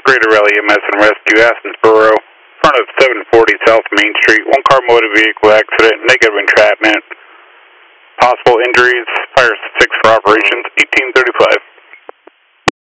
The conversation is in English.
Greater Rally EMS and Rescue, Athensboro, front of 740 South Main Street, one car motor vehicle accident, negative entrapment, possible injuries, fire 6 for operations, 1835.